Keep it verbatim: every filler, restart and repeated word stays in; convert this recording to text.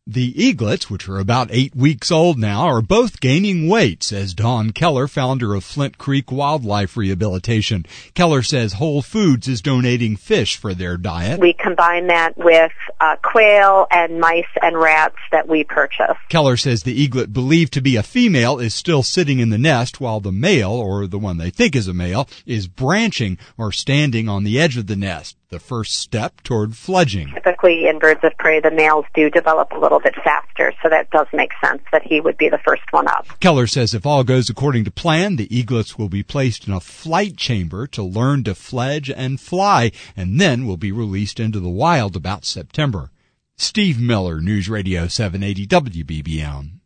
The eaglets, which are about eight weeks old now, are both gaining weight, says Don Keller, founder of Flint Creek Wildlife Rehabilitation. Keller says Whole Foods is donating fish for their diet. We combine that with uh, quail and mice and rats that we purchase. Keller says the eaglet believed to be a female is still sitting in the nest, while the male, or the one they think is a male, is branching or standing on the edge of the nest, the first step toward fledging. Typically in birds of prey, the males do develop a little bit faster, so that does make sense that he would be the first one up. Keller says if all goes according to plan, the eaglets will be placed in a flight chamber to learn to fledge and fly, and then will be released into the wild about September. Steve Miller, News Radio seven eighty W B B M.